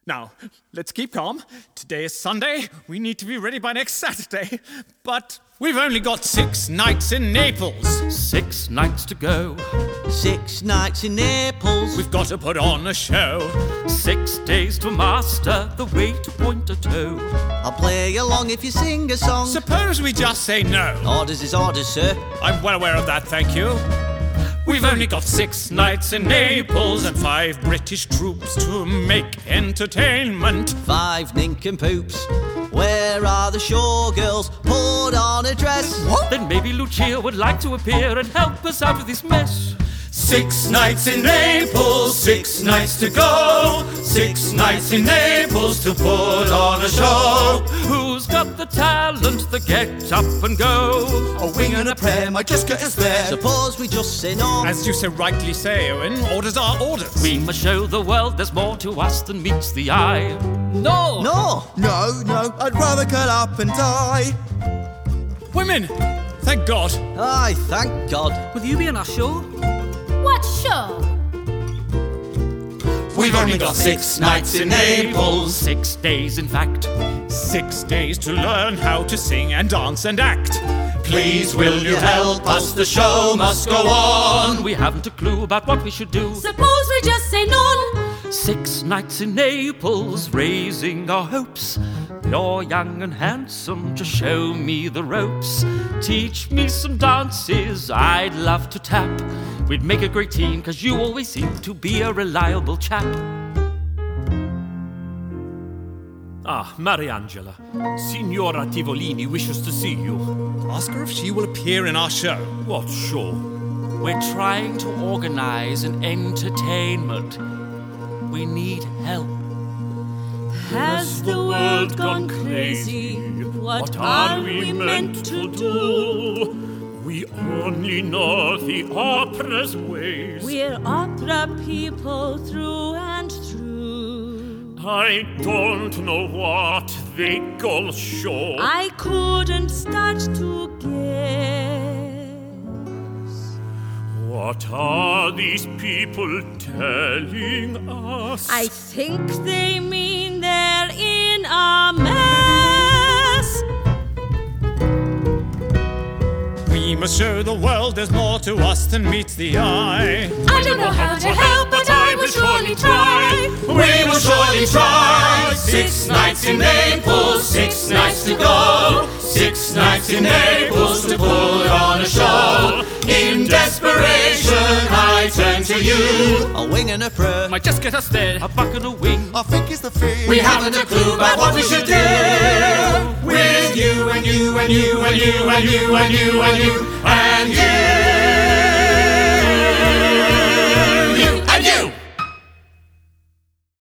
Now, let's keep calm. Today is Sunday. We need to be ready by next Saturday. But we've only got 6 nights in Naples. 6 nights to go. 6 nights in Naples. We've got to put on a show. 6 days to master the way to point a toe. I'll play along if you sing a song. Suppose we just say no. Orders is orders, sir. I'm well aware of that, thank you. We've only got 6 nights in Naples and 5 British troops to make entertainment. 5 nincompoops. Where are the showgirls? Put on a dress. What? Then maybe Lucia would like to appear and help us out of this mess. 6 nights in Naples, 6 nights to go. 6 nights in Naples to put on a show. Who's got the talent, the get up and go? A wing and a prayer might just get us there. Suppose we just say no. As you so rightly say, Owen, orders are orders. We must show the world there's more to us than meets the eye. No! No. No, I'd rather curl up and die. Women! Thank God. Aye, thank God. Will you be on our show? What show? We've only got 6 nights in Naples. 6 days, in fact. 6 days to learn how to sing and dance and act. Please will you help us? The show must go on. We haven't a clue about what we should do. Suppose we just say none. 6 nights in Naples, raising our hopes. You're young and handsome, just show me the ropes. Teach me some dances, I'd love to tap. We'd make a great team, 'cause you always seem to be a reliable chap. Ah, Mariangela. Signora Tivolini wishes to see you. Ask her if she will appear in our show. What show? We're trying to organize an entertainment. We need help. Has the world gone crazy? What are we meant to do? We only know the opera's ways. We're opera people through and through. I don't know what they call show. I couldn't start to guess. What are these people telling us? I think they mean they're in a mess. We must show the world there's more to us than meets the eye. I don't know how to help, but I will surely try. We will surely try. 6 nights in Naples, 6 nights to go. 6 nights in Naples to put on a show. In desperation, I turn to you. A wing and a prayer. Might just get us there. A buck and a wing. I think it's the fee. We haven't a clue about what we should do. With you and you and you and you and you and you and you and you.